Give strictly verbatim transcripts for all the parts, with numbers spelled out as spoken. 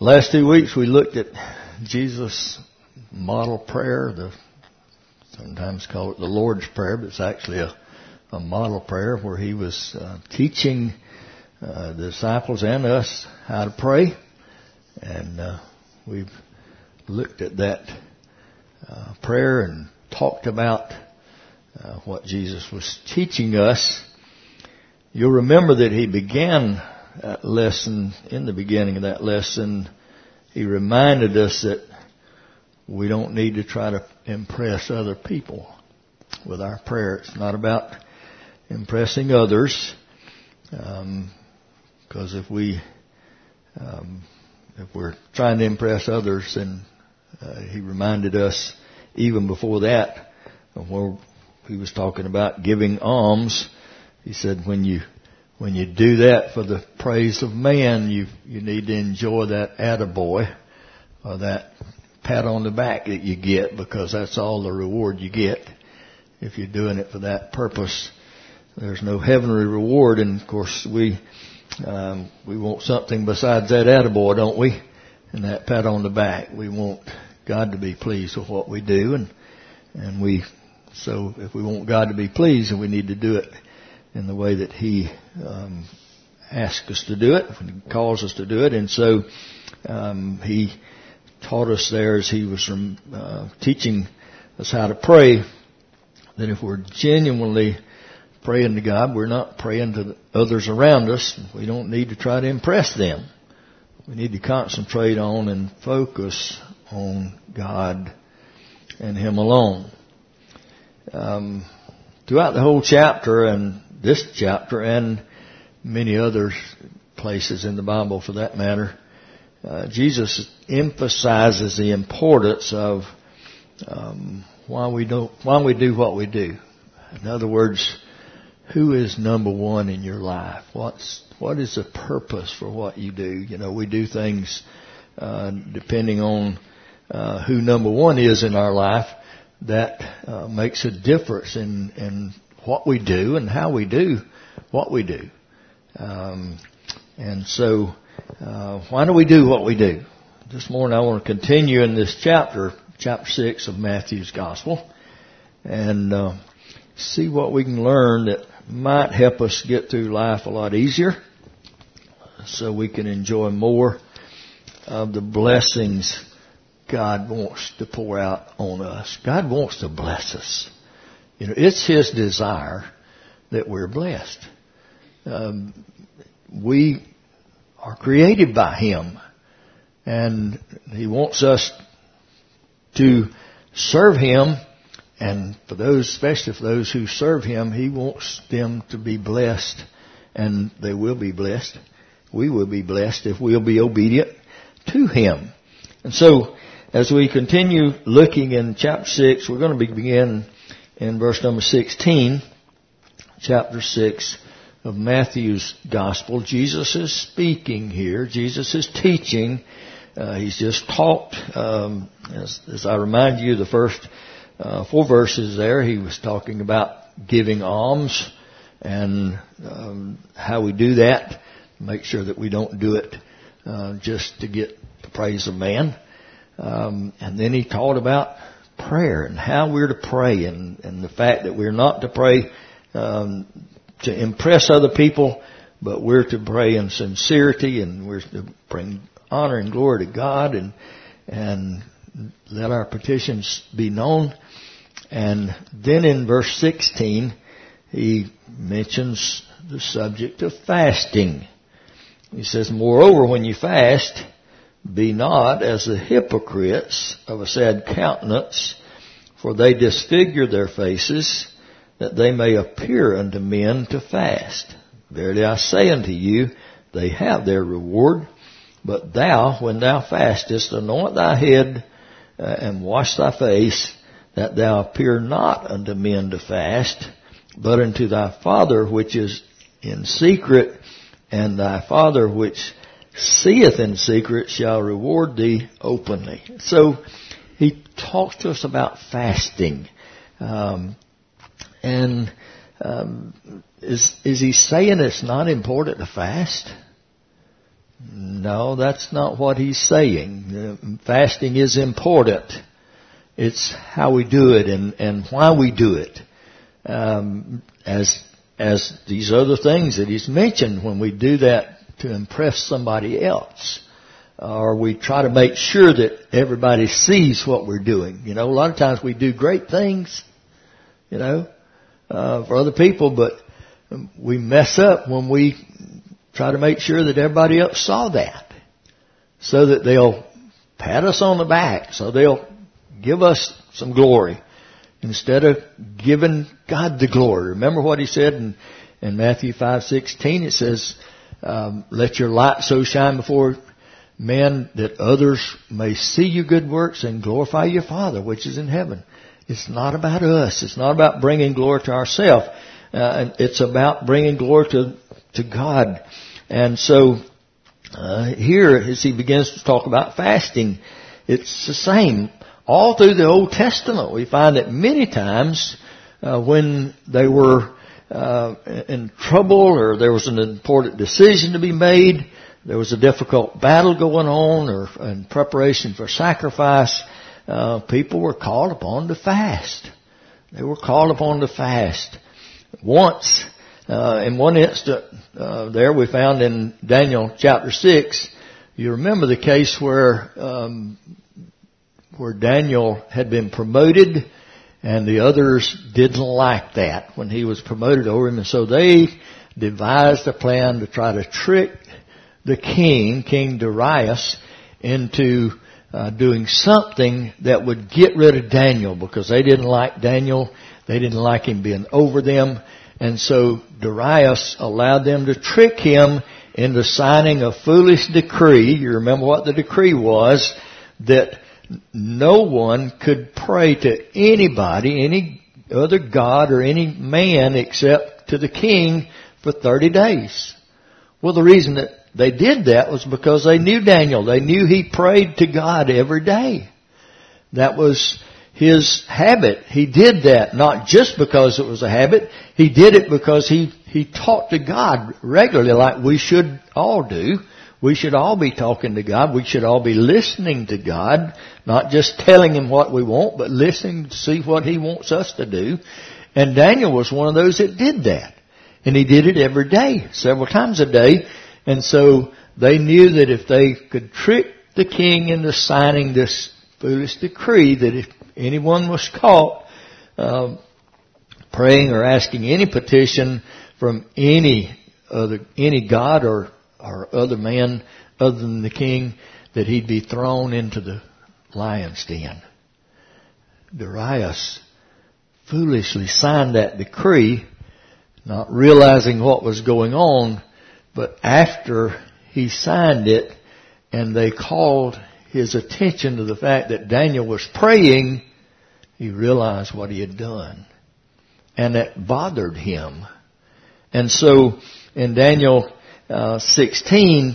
Last two weeks we looked at Jesus' model prayer, the sometimes call it the Lord's Prayer, but it's actually a, a model prayer where he was uh, teaching uh, the disciples and us how to pray. And uh, we've looked at that uh, prayer and talked about uh, what Jesus was teaching us. You'll remember that he began that lesson, in the beginning of that lesson, he reminded us that we don't need to try to impress other people with our prayer. It's not about impressing others, um, because if we, um, if we're trying to impress others, then uh, he reminded us even before that, where he was talking about giving alms. He said, when you When you do that for the praise of man, you you need to enjoy that attaboy, or that pat on the back that you get, because that's all the reward you get. If you're doing it for that purpose, there's no heavenly reward. And of course, we um, we want something besides that attaboy, don't we? And that pat on the back. We want God to be pleased with what we do, and and we so if we want God to be pleased, then we need to do it in the way that he um, asks us to do it, calls us to do it. And so um, he taught us there, as he was uh, teaching us how to pray, that if we're genuinely praying to God, we're not praying to the others around us. We don't need to try to impress them. We need to concentrate on and focus on God and him alone. Um, throughout the whole chapter, and this chapter and many other places in the Bible for that matter, uh, Jesus emphasizes the importance of um, why we don't, why we do what we do. In other words, who is number one in your life? What's what is the purpose for what you do? You know, we do things uh, depending on uh, who number one is in our life. That uh, makes a difference in in what we do and how we do what we do. Um, and so, uh, why do we do what we do? This morning I want to continue in this chapter, chapter six of Matthew's Gospel, and uh, see what we can learn that might help us get through life a lot easier, so we can enjoy more of the blessings God wants to pour out on us. God wants to bless us. You know, it's his desire that we're blessed. Um, we are created by him, and he wants us to serve him. And for those, especially for those who serve him, he wants them to be blessed, and they will be blessed. We will be blessed if we'll be obedient to him. And so, as we continue looking in chapter six, we're going to begin in verse number sixteen, chapter six of Matthew's Gospel. Jesus is speaking here. Jesus is teaching. Uh, he's just talked, um, as, as I remind you, the first uh, four verses there, he was talking about giving alms and um, how we do that. Make sure that we don't do it uh, just to get the praise of man. Um, and then he taught about prayer and how we're to pray, and, and the fact that we're not to pray um, to impress other people, but we're to pray in sincerity, and we're to bring honor and glory to God, and and let our petitions be known. And then in verse sixteen, he mentions the subject of fasting. He says, "Moreover, when you fast, be not as the hypocrites of a sad countenance, for they disfigure their faces, that they may appear unto men to fast. Verily I say unto you, they have their reward. But thou, when thou fastest, anoint thy head uh, and wash thy face, that thou appear not unto men to fast, but unto thy Father which is in secret, and thy Father which seeth in secret shall reward thee openly." So he talks to us about fasting. Um, and um, is, is he saying it's not important to fast? No, that's not what he's saying. Fasting is important. It's how we do it and, and why we do it. Um, as as these other things that he's mentioned, when we do that to impress somebody else, or we try to make sure that everybody sees what we're doing. You know, a lot of times we do great things, you know, uh, for other people, but we mess up when we try to make sure that everybody else saw that, so that they'll pat us on the back, so they'll give us some glory instead of giving God the glory. Remember what he said in, in Matthew five sixteen? It says, um, let your light so shine before men that others may see your good works and glorify your Father which is in heaven. It's not about us. It's not about bringing glory to ourselves. Uh, it's about bringing glory to, to God. And so, uh, here, as he begins to talk about fasting, it's the same. All through the Old Testament, we find that many times, uh, when they were, uh, in trouble or there was an important decision to be made, there was a difficult battle going on or in preparation for sacrifice, uh, people were called upon to fast. They were called upon to fast. Once, uh, in one instant, uh, there we found in Daniel chapter six, you remember the case where, um, where Daniel had been promoted and the others didn't like that when he was promoted over him. And so they devised a plan to try to trick the king, King Darius, into uh, doing something that would get rid of Daniel, because they didn't like Daniel. They didn't like him being over them. And so Darius allowed them to trick him into signing a foolish decree. You remember what the decree was? That no one could pray to anybody, any other god or any man except to the king for thirty days. Well, the reason that they did that was because they knew Daniel. They knew he prayed to God every day. That was his habit. He did that not just because it was a habit. He did it because he, he talked to God regularly, like we should all do. We should all be talking to God. We should all be listening to God, not just telling him what we want, but listening to see what he wants us to do. And Daniel was one of those that did that. And he did it every day, several times a day. And so they knew that if they could trick the king into signing this foolish decree, that if anyone was caught uh, praying or asking any petition from any other any god or or other man other than the king, that he'd be thrown into the lion's den. Darius foolishly signed that decree, not realizing what was going on, but after he signed it and they called his attention to the fact that Daniel was praying, he realized what he had done. And that bothered him. And so in Daniel uh, sixteen,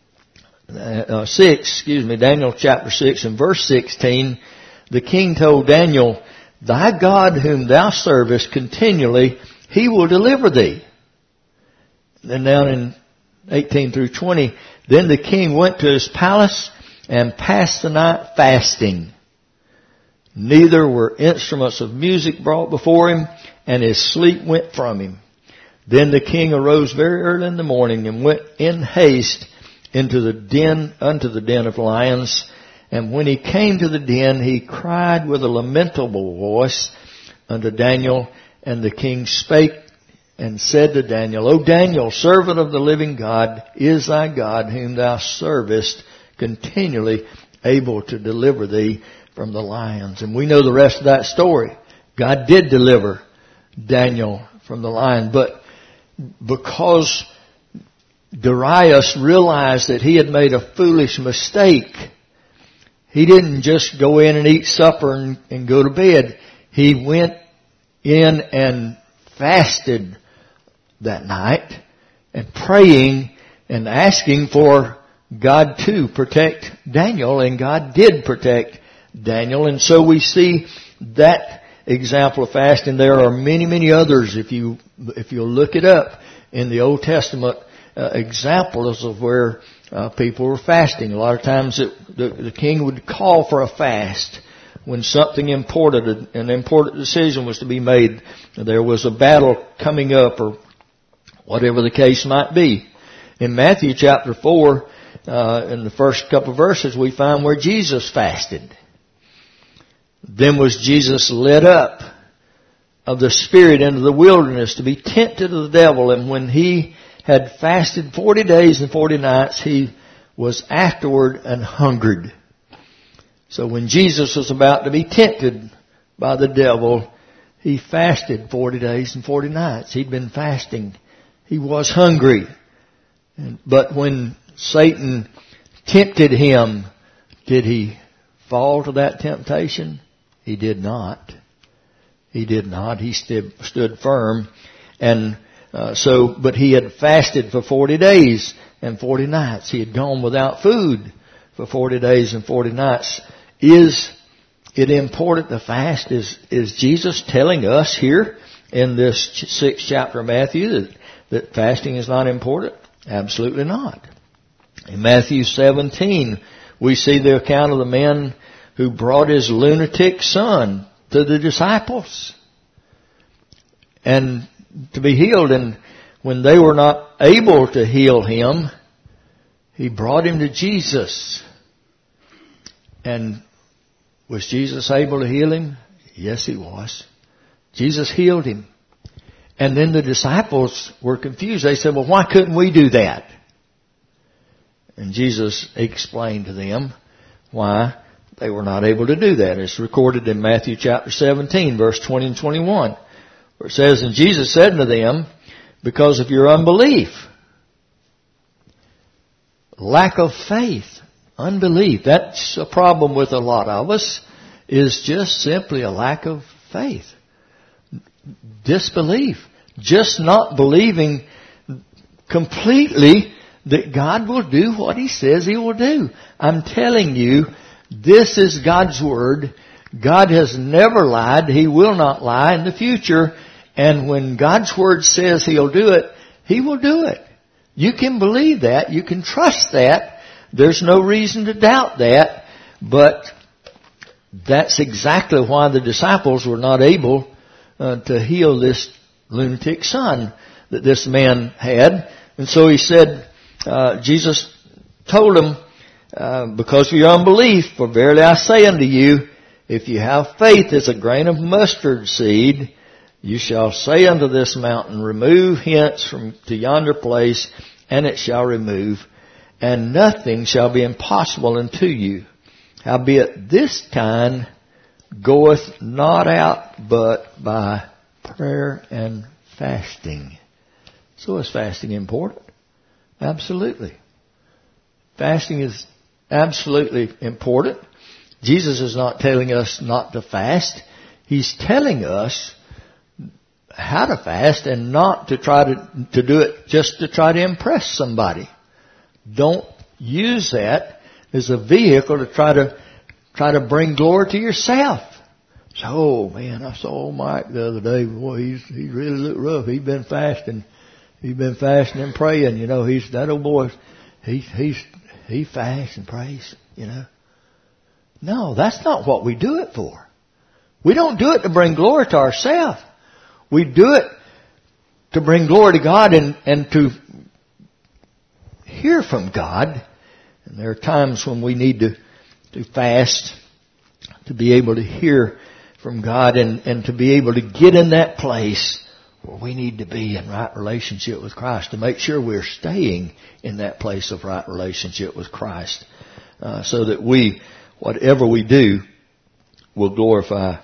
uh, six, excuse me, Daniel chapter six and verse sixteen, the king told Daniel, "Thy God whom thou servest continually, he will deliver thee." Then down in eighteen through twenty, then the king went to his palace and passed the night fasting. Neither were instruments of music brought before him, and his sleep went from him. Then the king arose very early in the morning and went in haste into the den, unto the den of lions. And when he came to the den, he cried with a lamentable voice unto Daniel. And the king spake and said to Daniel, O Daniel, servant of the living God, is thy God whom thou servest continually able to deliver thee from the lions? And we know the rest of that story. God did deliver Daniel from the lion, but because Darius realized that he had made a foolish mistake, he didn't just go in and eat supper and, and go to bed. He went in and fasted that night and praying and asking for God to protect Daniel, and God did protect Daniel. And so we see that example of fasting. There are many, many others. If you if you look it up in the Old Testament, uh, examples of where uh, people were fasting. A lot of times it, the, the king would call for a fast when something important, an important decision was to be made. There was a battle coming up or whatever the case might be. In Matthew chapter four, uh, in the first couple of verses, we find where Jesus fasted. Then was Jesus led up of the Spirit into the wilderness to be tempted of the devil. And when he had fasted forty days and forty nights, he was afterward an hungered. So when Jesus was about to be tempted by the devil, he fasted forty days and forty nights. He'd been fasting. He was hungry. But when Satan tempted him, did he fall to that temptation? He did not. He did not. He stood, stood firm. And uh, so, but he had fasted for forty days and forty nights. He had gone without food for forty days and forty nights. Is it important to fast? Is, is Jesus telling us here in this sixth chapter of Matthew that, that fasting is not important? Absolutely not. In Matthew seventeen, we see the account of the man who brought his lunatic son to the disciples and to be healed. And when they were not able to heal him, he brought him to Jesus. And was Jesus able to heal him? Yes, he was. Jesus healed him. And then the disciples were confused. They said, well, why couldn't we do that? And Jesus explained to them why they were not able to do that. It's recorded in Matthew chapter seventeen, verse twenty and twenty-one, where it says, and Jesus said unto them, because of your unbelief, lack of faith, unbelief. That's a problem with a lot of us, is just simply a lack of faith. Disbelief. Just not believing completely that God will do what He says He will do. I'm telling you, this is God's Word. God has never lied. He will not lie in the future. And when God's Word says He'll do it, He will do it. You can believe that. You can trust that. There's no reason to doubt that. But that's exactly why the disciples were not able uh, to heal this lunatic son that this man had. And so He said, uh, Jesus told him, uh, because of your unbelief, for verily I say unto you, if you have faith as a grain of mustard seed, you shall say unto this mountain, remove hence from to yonder place, and it shall remove, and nothing shall be impossible unto you. Howbeit this kind goeth not out but by prayer and fasting. So is fasting important? Absolutely. Fasting is absolutely important. Jesus is not telling us not to fast. He's telling us how to fast and not to try to, to do it just to try to impress somebody. Don't use that as a vehicle to try to try to bring glory to yourself. So, oh man, I saw Mike the other day. Boy, he's he really looked rough. He's been fasting. He's been fasting and praying. You know, he's that old boy. He he's he fasts and prays. You know. No, that's not what we do it for. We don't do it to bring glory to ourselves. We do it to bring glory to God and and to hear from God. And there are times when we need to, to fast to be able to hear from God and, and to be able to get in that place where we need to be in right relationship with Christ, to make sure we're staying in that place of right relationship with Christ, uh, so that we, whatever we do, will glorify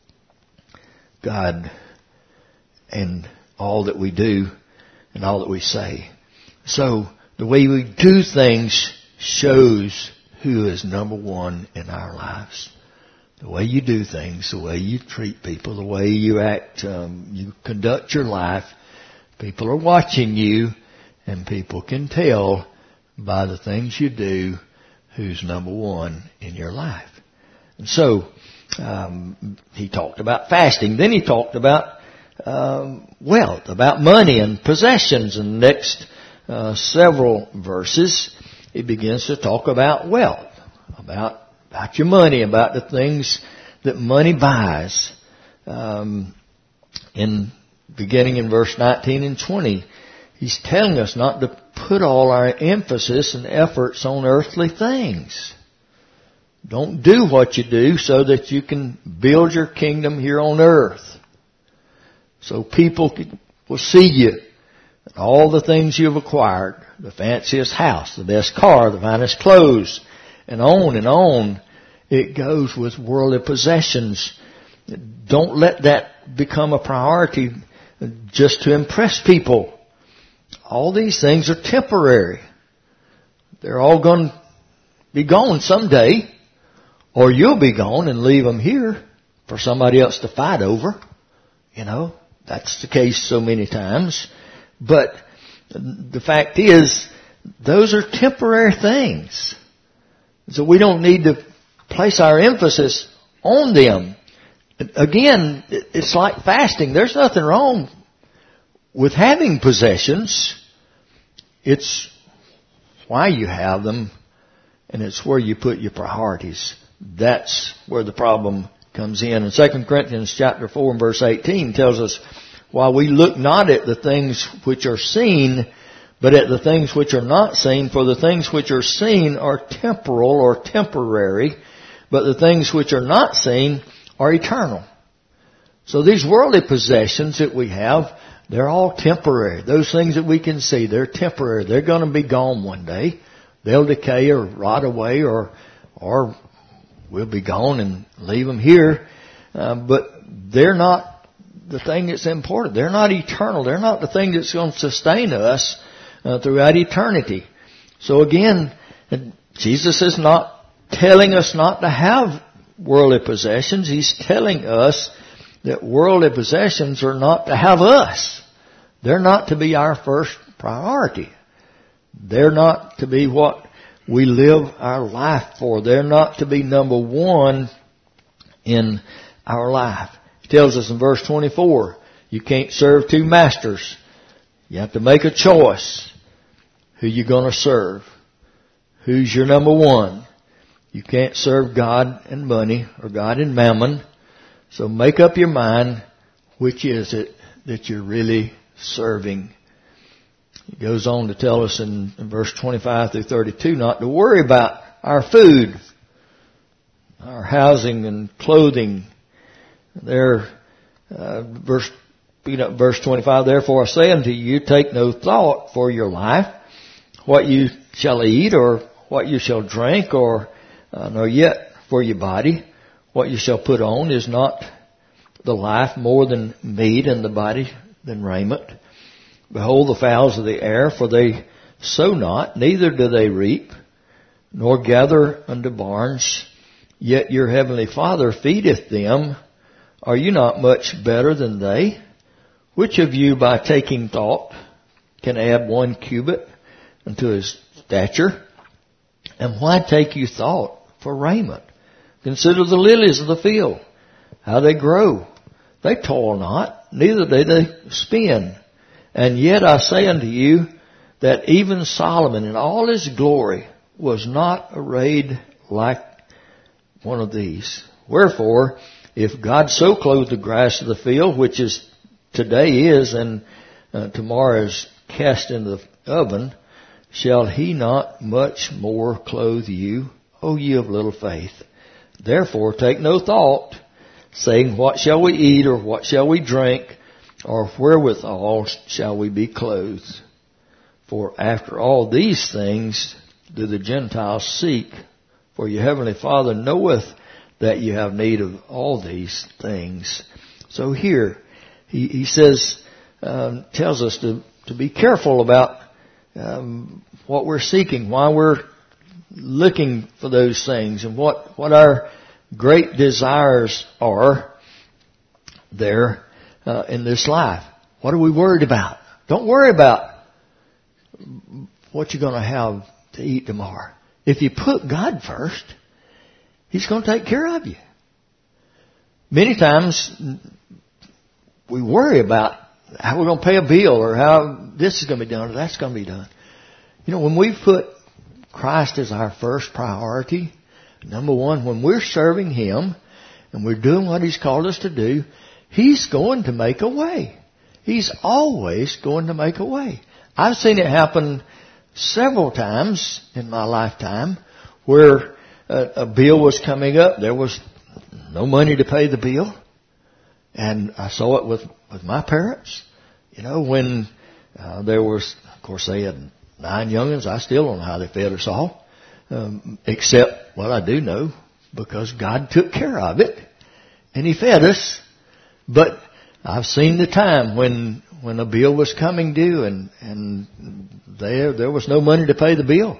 God and all that we do and all that we say. So the way we do things shows who is number one in our lives. The way you do things, the way you treat people, the way you act, um, you conduct your life. People are watching you, and people can tell by the things you do who's number one in your life. And so, um, he talked about fasting. Then he talked about um, wealth, about money and possessions in the next uh, several verses. he begins to talk about wealth, about, about your money, about the things that money buys. Um, in beginning in verse nineteen and twenty, he's telling us not to put all our emphasis and efforts on earthly things. Don't do what you do so that you can build your kingdom here on earth. So people will see you and all the things you've acquired, the fanciest house, the best car, the finest clothes, and on and on. It goes with worldly possessions. Don't let that become a priority just to impress people. All these things are temporary. They're all going to be gone someday. Or you'll be gone and leave them here for somebody else to fight over. You know, that's the case so many times. But the fact is, those are temporary things. So we don't need to place our emphasis on them. Again, it's like fasting. There's nothing wrong with having possessions. It's why you have them, and it's where you put your priorities. That's where the problem comes in. And Second Corinthians chapter four and verse eighteen tells us, while we look not at the things which are seen, but at the things which are not seen, for the things which are seen are temporal or temporary, but the things which are not seen are eternal. So these worldly possessions that we have, they're all temporary. Those things that we can see, they're temporary. They're going to be gone one day. They'll decay or rot away, or or we'll be gone and leave them here. Uh, but they're not the thing that's important. They're not eternal. They're not the thing that's going to sustain us uh, throughout eternity. So again, Jesus is not telling us not to have worldly possessions. He's telling us that worldly possessions are not to have us. They're not to be our first priority. They're not to be what we live our life for. They're not to be number one in our life. He tells us in verse twenty-four, you can't serve two masters. You have to make a choice who you're going to serve. Who's your number one? You can't serve God and money or God and mammon. So make up your mind, which is it that you're really serving. He goes on to tell us in, in verse twenty-five through thirty-two not to worry about our food, our housing and clothing. There, uh, verse, you know, verse twenty-five, therefore I say unto you, take no thought for your life, what you shall eat or what you shall drink, or uh, nor yet for your body, what you shall put on. Is not the life more than meat, and the body than raiment? Behold the fowls of the air, for they sow not, neither do they reap, nor gather unto barns, yet your heavenly Father feedeth them. Are you not much better than they? Which of you by taking thought can add one cubit unto his stature? And why take you thought for raiment? Consider the lilies of the field, how they grow. They toil not, neither do they spin. And yet I say unto you that even Solomon in all his glory was not arrayed like one of these. Wherefore, if God so clothed the grass of the field, which is today is and uh, tomorrow is cast into the oven, shall he not much more clothe you, O ye of little faith? Therefore take no thought, saying, what shall we eat, or what shall we drink, or wherewithal shall we be clothed? For after all these things do the Gentiles seek. For your heavenly Father knoweth that you have need of all these things. So here, he, he says, um, tells us to, to be careful about um, what we're seeking, why we're looking for those things, and what, what our great desires are there uh, in this life. What are we worried about? Don't worry about what you're going to have to eat tomorrow. If you put God first, He's going to take care of you. Many times we worry about how we're going to pay a bill, or how this is going to be done, or that's going to be done. You know, when we put Christ is our first priority, number one, when we're serving Him and we're doing what He's called us to do, He's going to make a way. He's always going to make a way. I've seen it happen several times in my lifetime where a, a bill was coming up. There was no money to pay the bill. And I saw it with, with my parents. You know, when uh, there was, of course, they had nine youngins. I still don't know how they fed us all. Um, except, well, I do know, because God took care of it. And He fed us. But I've seen the time when when a bill was coming due and, and there there was no money to pay the bill.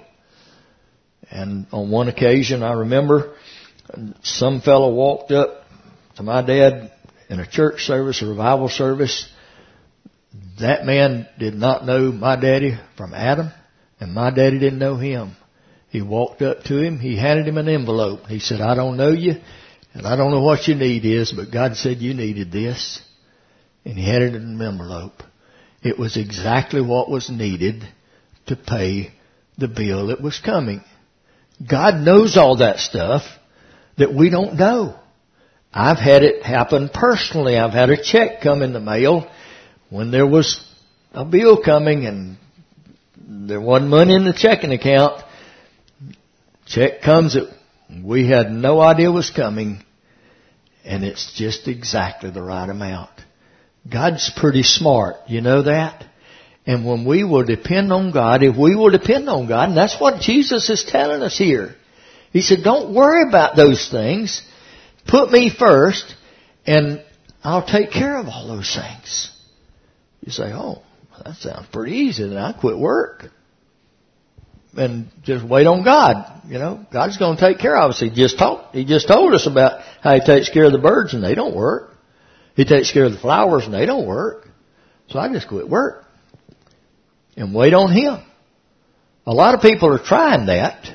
And on one occasion, I remember some fellow walked up to my dad in a church service, a revival service. That man did not know my daddy from Adam, and my daddy didn't know him. He walked up to him. He handed him an envelope. He said, "I don't know you, and I don't know what your need is, but God said you needed this." And he handed him an envelope. It was exactly what was needed to pay the bill that was coming. God knows all that stuff that we don't know. I've had it happen personally. I've had a check come in the mail when there was a bill coming and there wasn't money in the checking account. Check comes that we had no idea was coming, and it's just exactly the right amount. God's pretty smart. You know that? And when we will depend on God, if we will depend on God, and that's what Jesus is telling us here. He said, don't worry about those things. Put me first, and I'll take care of all those things. You say, oh, that sounds pretty easy. Then I quit work and just wait on God. You know, God's going to take care of us. He just talked, He just told us about how He takes care of the birds and they don't work. He takes care of the flowers and they don't work. So I just quit work and wait on Him. A lot of people are trying that.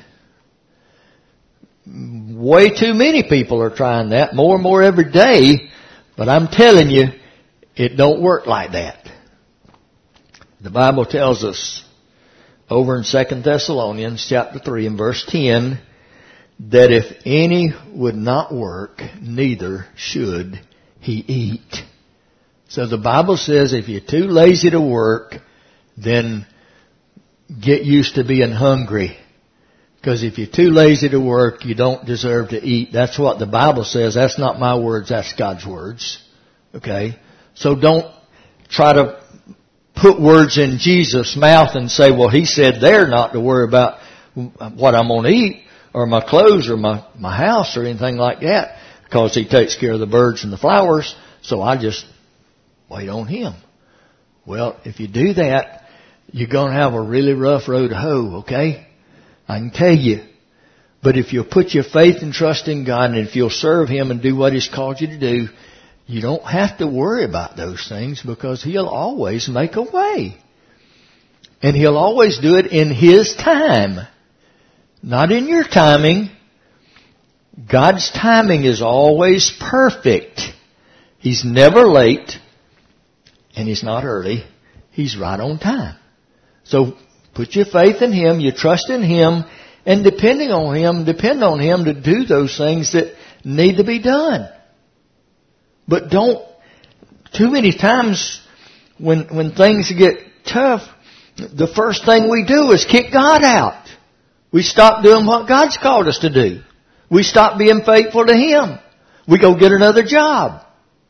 Way too many people are trying that, more and more every day. But I'm telling you, it don't work like that. The Bible tells us over in Second Thessalonians chapter three and verse ten that if any would not work, neither should he eat. So the Bible says if you're too lazy to work, then get used to being hungry. Because if you're too lazy to work, you don't deserve to eat. That's what the Bible says. That's not my words. That's God's words. Okay? So don't try to put words in Jesus' mouth and say, well, He said there not to worry about what I'm going to eat or my clothes or my, my house or anything like that, because He takes care of the birds and the flowers, so I just wait on Him. Well, if you do that, you're going to have a really rough road to hoe, okay? I can tell you. But if you'll put your faith and trust in God, and if you'll serve Him and do what He's called you to do, you don't have to worry about those things, because He'll always make a way. And He'll always do it in His time. Not in your timing. God's timing is always perfect. He's never late, and He's not early. He's right on time. So put your faith in Him, you trust in Him, and depending on Him, depend on Him to do those things that need to be done. But don't, too many times when, when things get tough, the first thing we do is kick God out. We stop doing what God's called us to do. We stop being faithful to Him. We go get another job.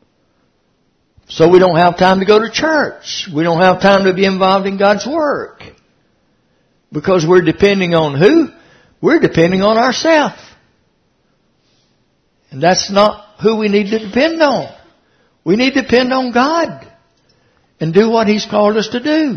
So we don't have time to go to church. We don't have time to be involved in God's work. Because we're depending on who? We're depending on ourselves. And that's not who we need to depend on. We need to depend on God and do what He's called us to do.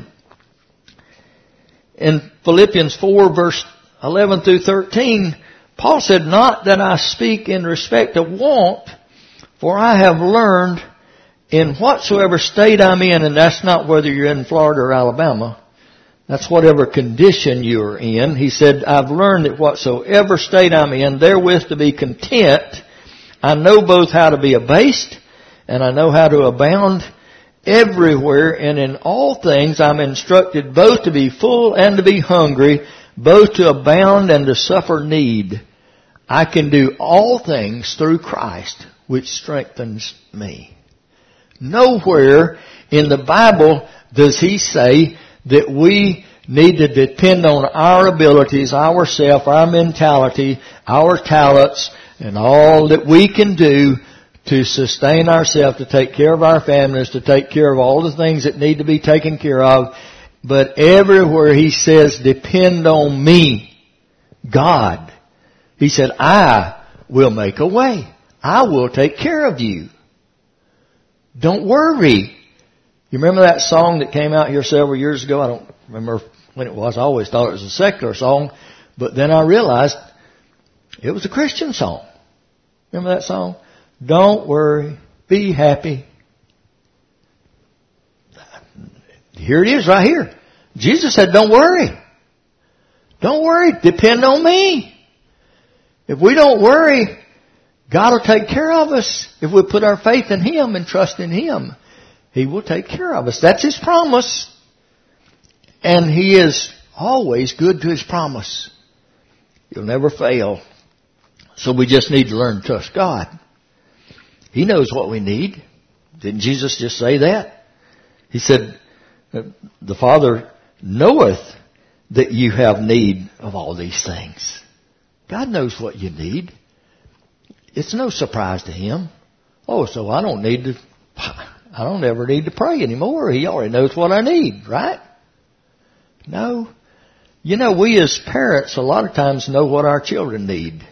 In Philippians four verse eleven through thirteen, Paul said, not that I speak in respect of want, for I have learned in whatsoever state I'm in, and that's not whether you're in Florida or Alabama, that's whatever condition you're in. He said, I've learned that whatsoever state I'm in, therewith to be content. I know both how to be abased, and I know how to abound everywhere, and in all things I'm instructed both to be full and to be hungry, both to abound and to suffer need, I can do all things through Christ, which strengthens me. Nowhere in the Bible does he say that we need to depend on our abilities, our self, our mentality, our talents, and all that we can do to sustain ourselves, to take care of our families, to take care of all the things that need to be taken care of. But everywhere he says, depend on me, God. He said, I will make a way. I will take care of you. Don't worry. You remember that song that came out here several years ago? I don't remember when it was. I always thought it was a secular song. But then I realized it was a Christian song. Remember that song? Don't worry. Be happy. Here it is right here. Jesus said, don't worry. Don't worry. Depend on me. If we don't worry, God will take care of us. If we put our faith in Him and trust in Him, He will take care of us. That's His promise. And He is always good to His promise. He'll never fail. So we just need to learn to trust God. He knows what we need. Didn't Jesus just say that? He said, the Father knoweth that you have need of all these things. God knows what you need. It's no surprise to Him. Oh, so I don't need to, I don't ever need to pray anymore. He already knows what I need, right? No. You know, we as parents a lot of times know what our children need.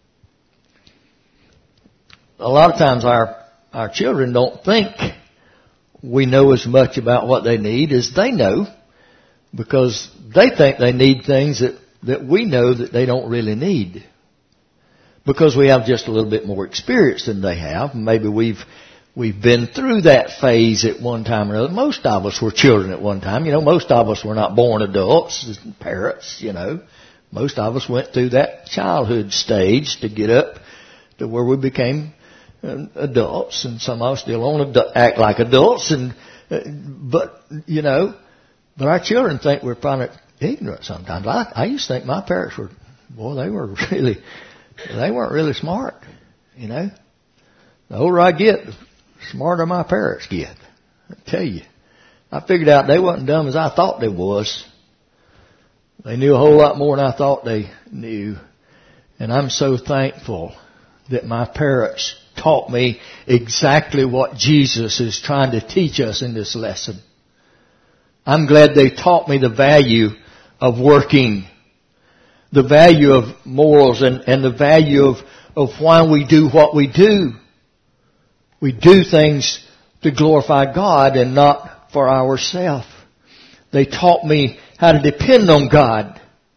A lot of times our, our children don't think we know as much about what they need as they know, because they think they need things that, that we know that they don't really need. Because we have just a little bit more experience than they have. Maybe we've we've been through that phase at one time or another. Most of us were children at one time. You know, most of us were not born adults, parents, you know. Most of us went through that childhood stage to get up to where we became adults, and some of us still don't act like adults. And uh, but you know, but our children think we're kind of ignorant sometimes. I, I used to think my parents were, boy, they were really, they weren't really smart. You know, the older I get, the smarter my parents get. I tell you, I figured out they wasn't dumb as I thought they was. They knew a whole lot more than I thought they knew, and I'm so thankful that my parents taught me exactly what Jesus is trying to teach us in this lesson. I'm glad they taught me the value of working, the value of morals, and, and the value of, of why we do what we do. We do things to glorify God and not for ourselves. They taught me how to depend on God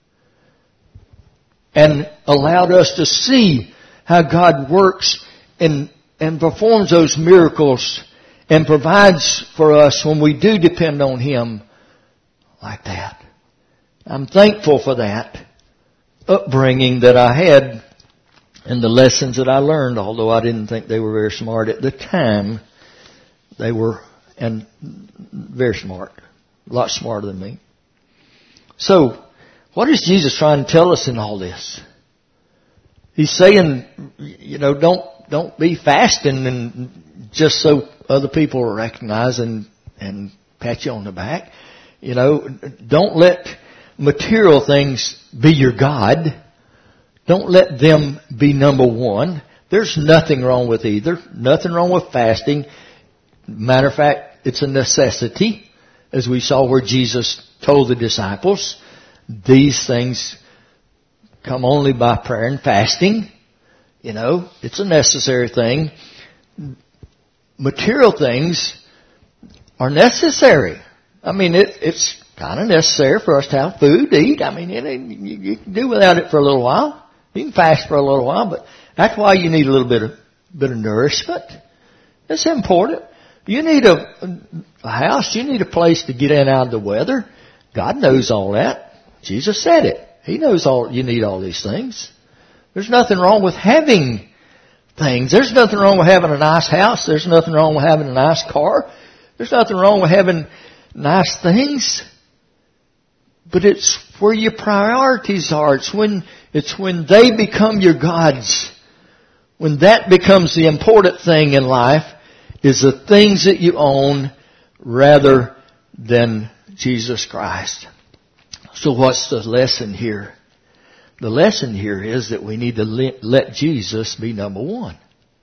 and allowed us to see how God works and, and performs those miracles and provides for us when we do depend on Him like that. I'm thankful for that upbringing that I had and the lessons that I learned, although I didn't think they were very smart at the time. They were and very smart, a lot smarter than me. So, what is Jesus trying to tell us in all this? He's saying, you know, don't don't be fasting and just so other people will recognize and and pat you on the back. You know, don't let material things be your God. Don't let them be number one. There's nothing wrong with either. Nothing wrong with fasting. Matter of fact, it's a necessity, as we saw where Jesus told the disciples, these things come only by prayer and fasting. You know, it's a necessary thing. Material things are necessary. I mean, it, it's kind of necessary for us to have food to eat. I mean, it, you, you can do without it for a little while. You can fast for a little while, but that's why you need a little bit of bit of nourishment. It's important. You need a, a house. You need a place to get in and out of the weather. God knows all that. Jesus said it. He knows all. You need all these things. There's nothing wrong with having things. There's nothing wrong with having a nice house. There's nothing wrong with having a nice car. There's nothing wrong with having nice things. But it's where your priorities are. It's when, it's when they become your gods. When that becomes the important thing in life, is the things that you own rather than Jesus Christ. So what's the lesson here? The lesson here is that we need to let Jesus be number one.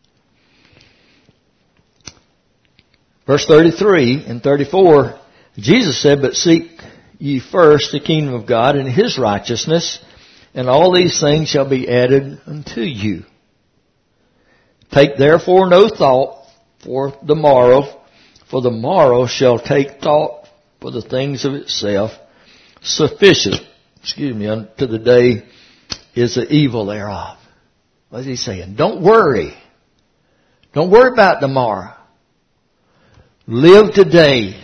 Verse thirty-three and thirty-four, Jesus said, "But seek ye first the kingdom of God and His righteousness, and all these things shall be added unto you. Take therefore no thought for the morrow, for the morrow shall take thought for the things of itself. Sufficient, excuse me, unto the day is the evil thereof." What is He saying? Don't worry. Don't worry about tomorrow. Live today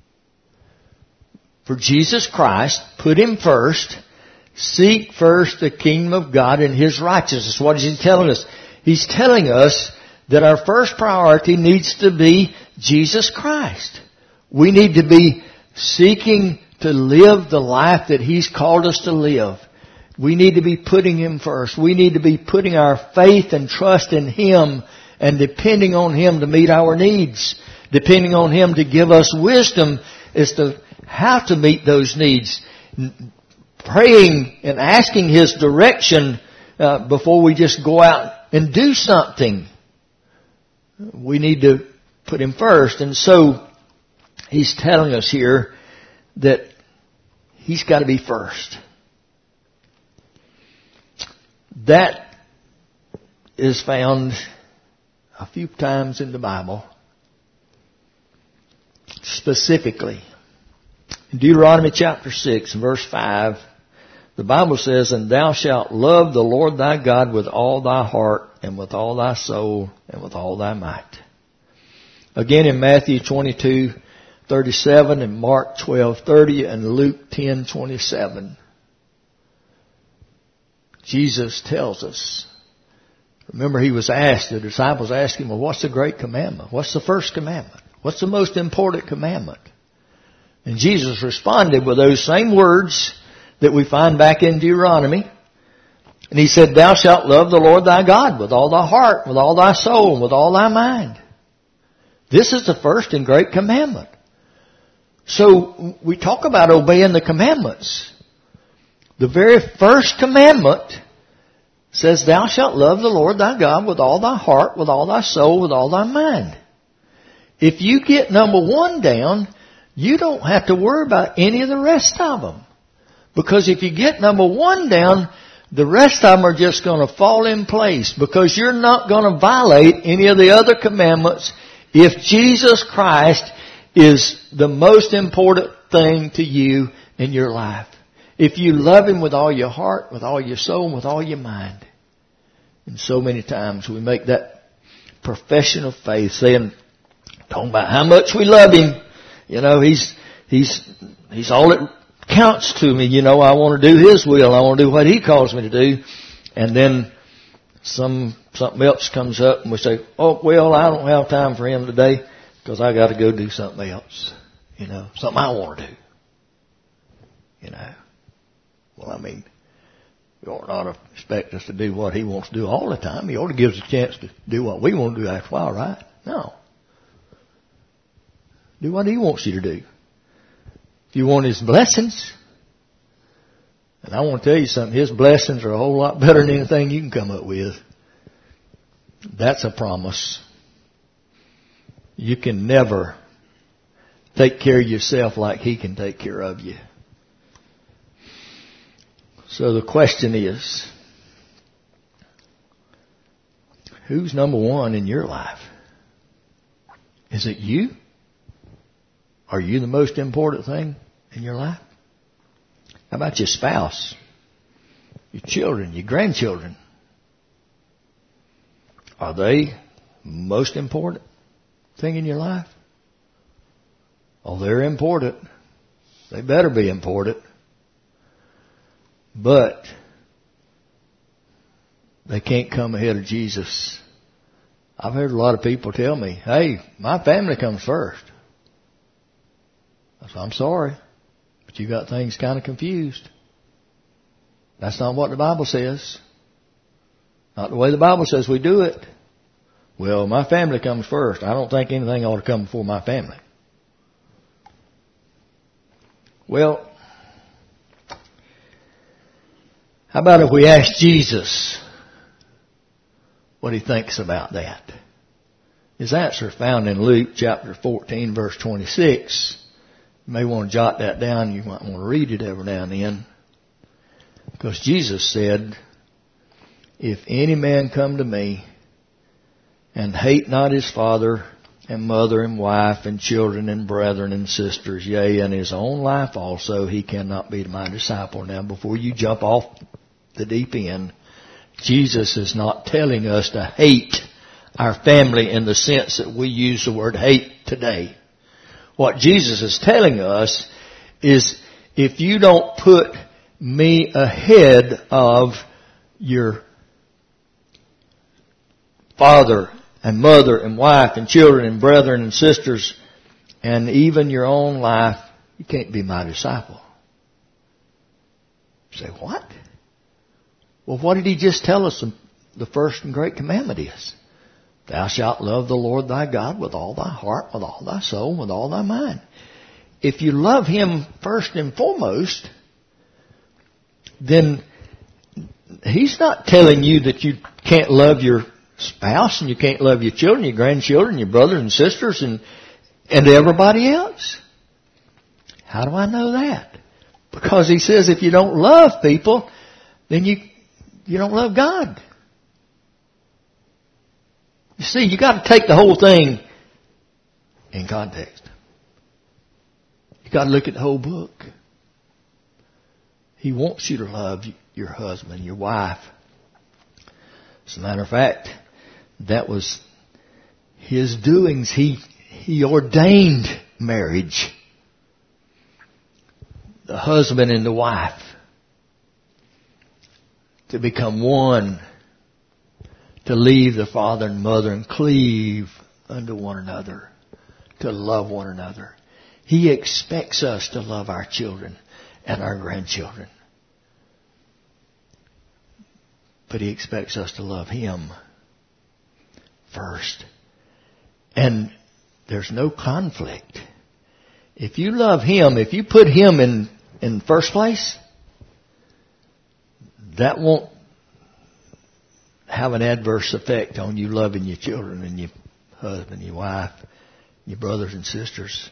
for Jesus Christ. Put Him first. Seek first the kingdom of God and His righteousness. What is He telling us? He's telling us that our first priority needs to be Jesus Christ. We need to be seeking to live the life that He's called us to live. We need to be putting Him first. We need to be putting our faith and trust in Him and depending on Him to meet our needs. Depending on Him to give us wisdom as to how to meet those needs. Praying and asking His direction uh, before we just go out and do something. We need to put Him first. And so He's telling us here that He's got to be first. That is found a few times in the Bible. Specifically, in Deuteronomy chapter six, verse five, the Bible says, "And thou shalt love the Lord thy God with all thy heart, and with all thy soul, and with all thy might." Again in Matthew twenty-two thirty-seven, and Mark twelve thirty, and Luke ten twenty-seven. Jesus tells us. Remember, He was asked, the disciples asked Him, "Well, what's the great commandment? What's the first commandment? What's the most important commandment?" And Jesus responded with those same words that we find back in Deuteronomy. And He said, "Thou shalt love the Lord thy God with all thy heart, with all thy soul, and with all thy mind." This is the first and great commandment. So we talk about obeying the commandments. The very first commandment says, "Thou shalt love the Lord thy God with all thy heart, with all thy soul, with all thy mind." If you get number one down, you don't have to worry about any of the rest of them. Because if you get number one down, the rest of them are just going to fall in place. Because you're not going to violate any of the other commandments if Jesus Christ is the most important thing to you in your life. If you love Him with all your heart, with all your soul, and with all your mind. And so many times we make that profession of faith saying, talking about how much we love Him. You know, He's, He's, He's all that counts to me. You know, I want to do His will. I want to do what He calls me to do. And then some, something else comes up and we say, "Oh, well, I don't have time for Him today because I got to go do something else. You know, something I want to do." You know. Well, I mean, we ought not to expect us to do what He wants to do all the time. He ought to give us a chance to do what we want to do after a while, right? No. Do what He wants you to do. If you want His blessings, and I want to tell you something, His blessings are a whole lot better than anything you can come up with. That's a promise. You can never take care of yourself like He can take care of you. So the question is, who's number one in your life? Is it you? Are you the most important thing in your life? How about your spouse, your children, your grandchildren? Are they most important thing in your life? Oh, they're important. They better be important. But they can't come ahead of Jesus. I've heard a lot of people tell me, "Hey, my family comes first." I said, "I'm sorry, but you got things kind of confused." That's not what the Bible says. Not the way the Bible says we do it. Well, my family comes first. I don't think anything ought to come before my family. Well, how about if we ask Jesus what he thinks about that? His answer is found in Luke chapter fourteen, verse twenty-six. You may want to jot that down. You might want to read it every now and then. Because Jesus said, if any man come to me and hate not his father and mother and wife and children and brethren and sisters, yea, and his own life also, he cannot be my disciple. Now, before you jump off the deep end, Jesus is not telling us to hate our family in the sense that we use the word hate today. What Jesus is telling us is if you don't put me ahead of your father and mother and wife and children and brethren and sisters and even your own life, you can't be my disciple. You say, what? Well, what did he just tell us the first and great commandment is? Thou shalt love the Lord thy God with all thy heart, with all thy soul, with all thy mind. If you love him first and foremost, then he's not telling you that you can't love your spouse and you can't love your children, your grandchildren, your brothers and sisters and, and everybody else. How do I know that? Because he says if you don't love people, then you, you don't love God. You see, you got to take the whole thing in context. You got to look at the whole book. He wants you to love your husband, your wife. As a matter of fact, that was his doings. He, he ordained marriage. The husband and the wife to become one, to leave the father and mother and cleave unto one another, to love one another. He expects us to love our children and our grandchildren. But he expects us to love him first. And there's no conflict. If you love him, if you put him in, in first place, that won't have an adverse effect on you loving your children and your husband, your wife, your brothers and sisters.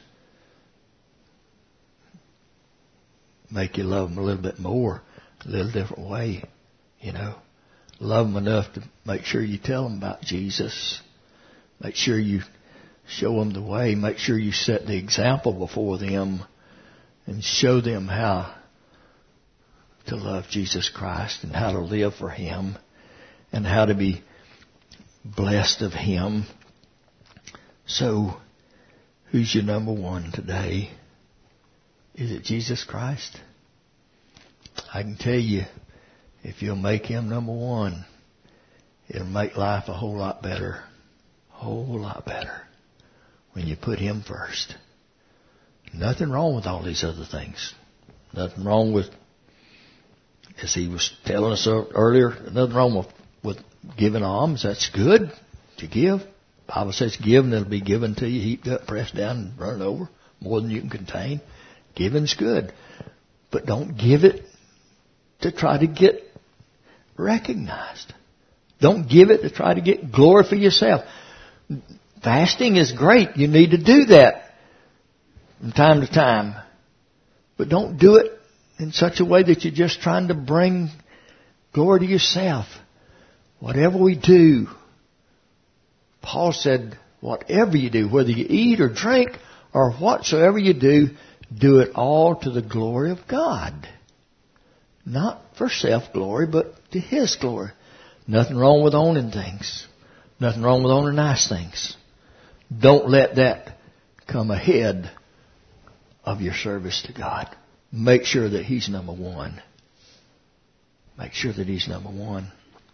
Make you love them a little bit more, a little different way, you know. Love them enough to make sure you tell them about Jesus. Make sure you show them the way. Make sure you set the example before them and show them how to love Jesus Christ and how to live for him and how to be blessed of him. So, who's your number one today? Is it Jesus Christ? I can tell you, if you'll make him number one, it'll make life a whole lot better. A whole lot better when you put him first. Nothing wrong with all these other things. Nothing wrong with, as he was telling us earlier, nothing wrong with, with giving alms. That's good to give. The Bible says give and it'll be given to you, heaped up, pressed down and run over, more than you can contain. Giving's good. But don't give it to try to get recognized. Don't give it to try to get glory for yourself. Fasting is great. You need to do that from time to time. But don't do it in such a way that you're just trying to bring glory to yourself. Whatever we do, Paul said, whatever you do, whether you eat or drink or whatsoever you do, do it all to the glory of God. Not for self-glory, but to his glory. Nothing wrong with owning things. Nothing wrong with owning nice things. Don't let that come ahead of your service to God. Make sure that he's number one. Make sure that he's number one.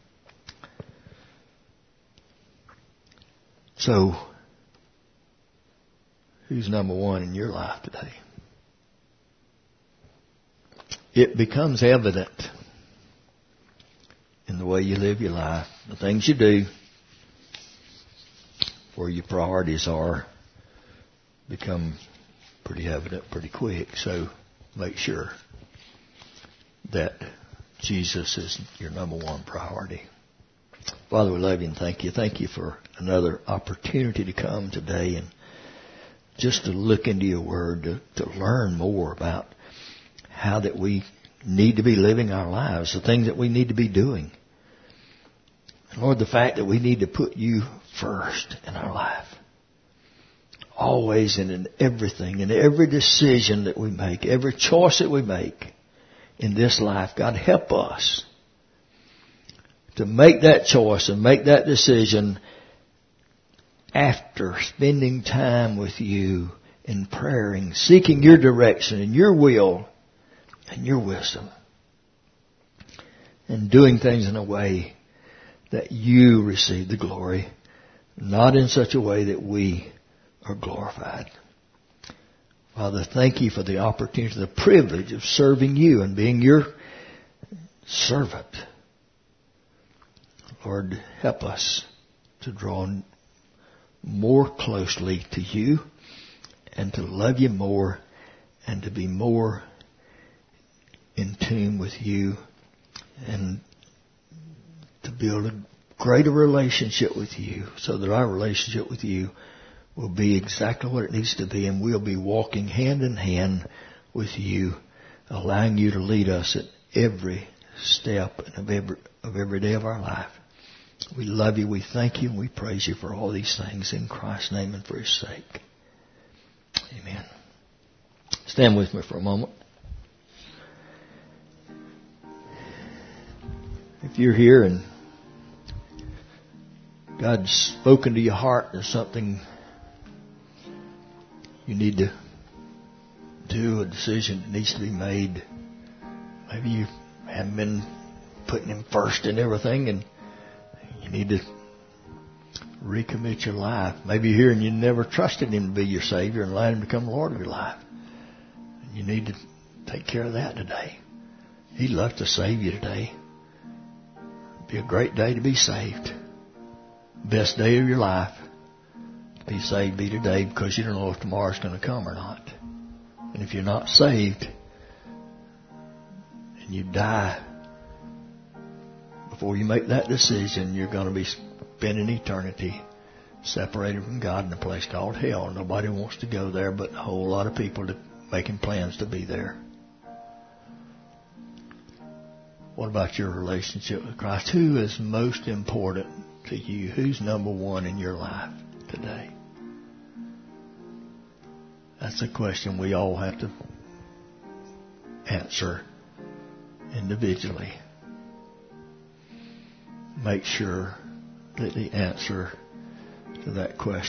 So, who's number one in your life today? It becomes evident way you live your life, the things you do, where your priorities are, become pretty evident pretty quick. So make sure that Jesus is your number one priority. Father, we love you and thank you. Thank you for another opportunity to come today and just to look into your word, to, to learn more about how that we need to be living our lives, the things that we need to be doing. Lord, the fact that we need to put you first in our life. Always and in everything, in every decision that we make, every choice that we make in this life, God, help us to make that choice and make that decision after spending time with you in praying, seeking your direction and your will and your wisdom, and doing things in a way that you receive the glory, not in such a way that we are glorified. Father, thank you for the opportunity, the privilege of serving you and being your servant. Lord, help us to draw more closely to you and to love you more and to be more in tune with you and to build a greater relationship with you so that our relationship with you will be exactly what it needs to be, and we'll be walking hand in hand with you, allowing you to lead us at every step of every, of every day of our life. We love you, we thank you, and we praise you for all these things in Christ's name and for his sake. Amen. Stand with me for a moment. If you're here and God's spoken to your heart, there's something you need to do, a decision that needs to be made. Maybe you haven't been putting him first in everything and you need to recommit your life. Maybe you're here and you never trusted him to be your Savior and allowed him to become Lord of your life. You need to take care of that today. He'd love to save you today. It'd be a great day to be saved. Best day of your life to be saved be today, because you don't know if tomorrow's going to come or not. And if you're not saved and you die before you make that decision, you're going to be spending eternity separated from God in a place called hell. Nobody wants to go there, but a whole lot of people making plans to be there. What about your relationship with Christ? Who is most important to you? Who's number one in your life today? That's a question we all have to answer individually. Make sure that the answer to that question